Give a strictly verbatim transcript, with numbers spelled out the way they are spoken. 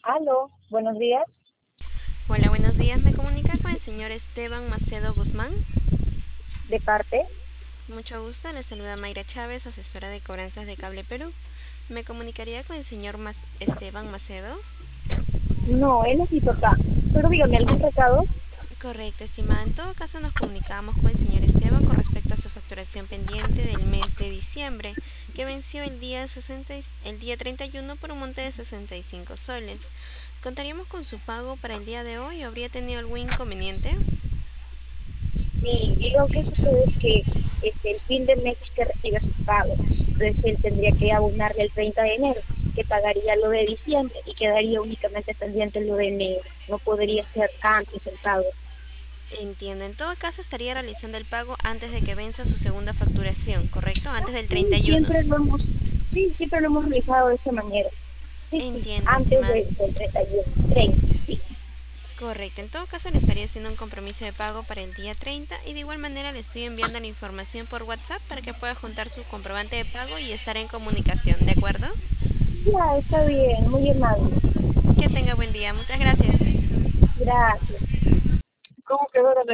Aló, buenos días. Hola, buenos días. ¿Me comunica con el señor Esteban Macedo Guzmán? ¿De parte? Mucho gusto, le saluda Mayra Chávez, asesora de cobranzas de Cable Perú. ¿Me comunicaría con el señor Mas- Esteban Macedo? No, él es mi papá. Pero dígame, ¿algún recado? Correcto, estimada. En todo caso, nos comunicamos con el señor Esteban con respecto a su facturación pendiente del mes de diciembre, que venció el día, sesenta y- el día treinta y uno por un monte de sesenta y cinco soles. ¿Contaríamos con su pago para el día de hoy o habría tenido algún inconveniente? Sí, y lo que sucede es que este, el fin de mes usted recibe su pago. Entonces él tendría que abonarle el treinta de enero, que pagaría lo de diciembre y quedaría únicamente pendiente lo de enero. No podría ser antes el pago. Entiendo. En todo caso, estaría realizando el pago antes de que venza su segunda facturación, ¿correcto? Antes del Sí, treinta y uno. siempre lo hemos, sí, siempre lo hemos realizado de esa manera. Sí, sí, Entiendo, antes estimada. de- del treinta y uno, treinta, sí. Correcto. En todo caso, le estaría haciendo un compromiso de pago para el día treinta y de igual manera le estoy enviando la información por WhatsApp para que pueda juntar su comprobante de pago y estar en comunicación, ¿de acuerdo? Ya, está bien, muy amable. Que tenga buen día. Muchas gracias. Gracias. ¿Cómo quedó la